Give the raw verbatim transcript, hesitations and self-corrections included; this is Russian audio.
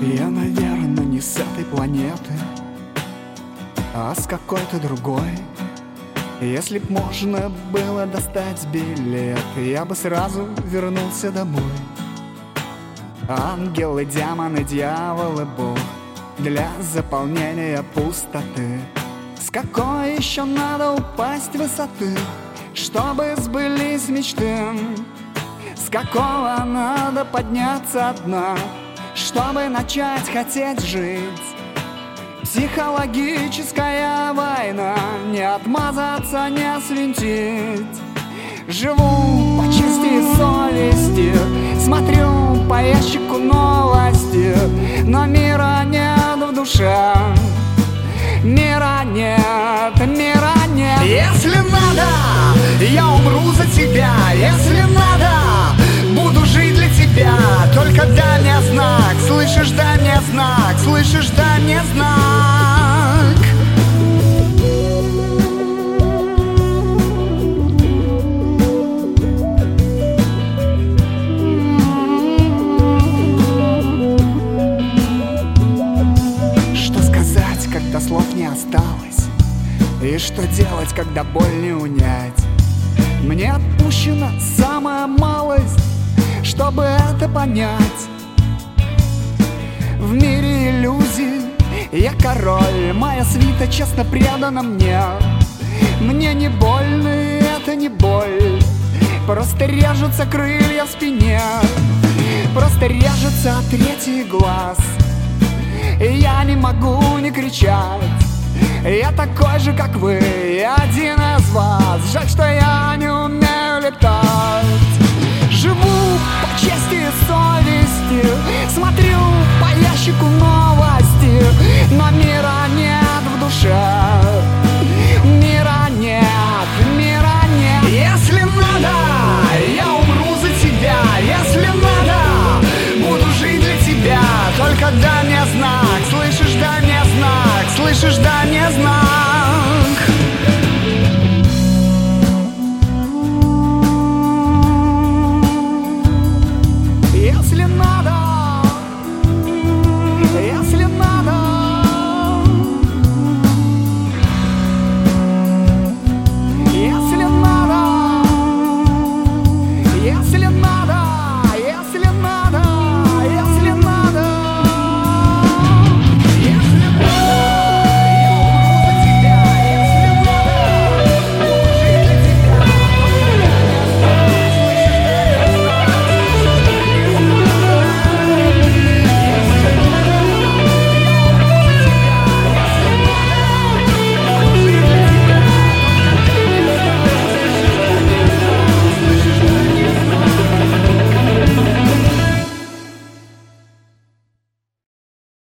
Я, наверное, не с этой планеты, а с какой-то другой. Если б можно было достать билет, я бы сразу вернулся домой. Ангелы, демоны, дьяволы, Бог для заполнения пустоты. С какой еще надо упасть высоты, чтобы сбылись мечты? С какого надо подняться от дна, чтобы начать хотеть жить? Психологическая война, не отмазаться, не свинтить. Живу по чести и совести, смотрю по ящику новости, но мира нет в душе, мира нет, мира нет. Если надо, я умру за тебя. Если надо, буду жить для тебя. Только дай мне знак, слышишь, дай мне знак, слышишь, дай мне знак. Что сказать, когда слов не осталось? И что делать, когда боль не унять? Мне отпущена самая малость, чтобы это понять. В мире иллюзий я король, моя свита честно предана мне. Мне не больно, и это не боль, просто режутся крылья в спине, просто режется третий глаз, и я не могу не кричать. Я такой же, как вы, я один из вас. Жаль, что я не умею летать. Живу по чести и совести, смотрю по ящику новости, но мира нет в душе, мира нет, мира нет. Если надо, я умру за тебя. Если надо, буду жить для тебя. Только дай мне знак, слышишь, дай мне знак, слышишь, дай мне знак. Если надо, если надо, если надо, если надо.